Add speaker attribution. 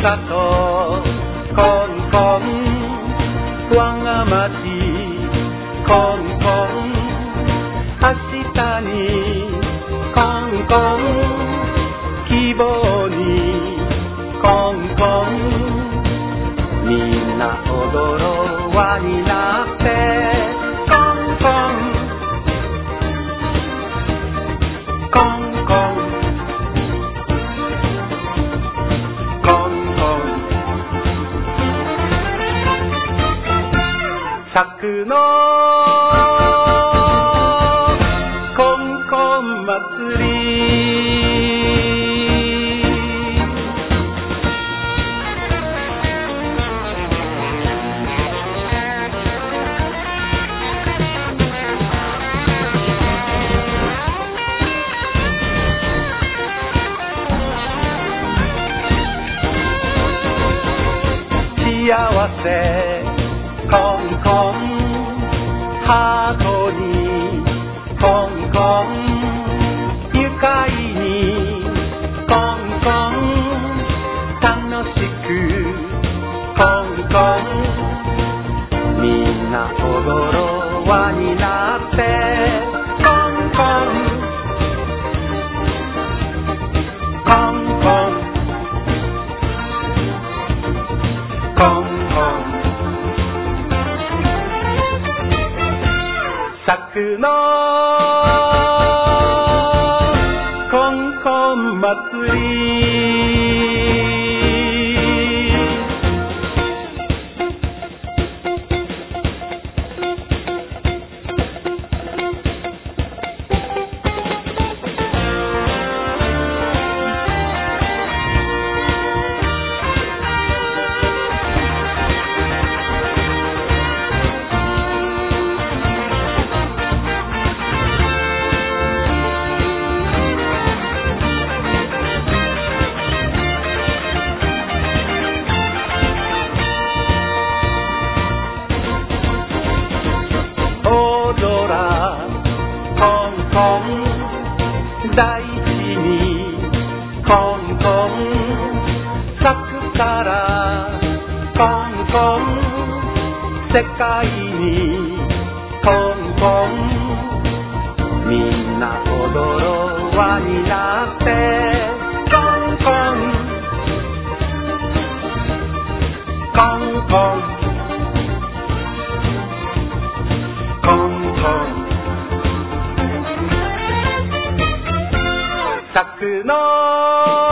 Speaker 1: 里コンコン我が町コンコン明日にコンコン希望にコンコンみんな踊ろう輪になってコンコンコンコンコンコン咲くのコンコン祭り幸せコンコンハートにコンコン愉快にコンコン楽しくコンコンみんな踊ろう輪になってコンコンコンコンコン咲くのコンコン祭り大地にコンコン咲くからコンコン世界にコンコンみんな踊ろう輪になってコンコンコンコンコンコン咲くの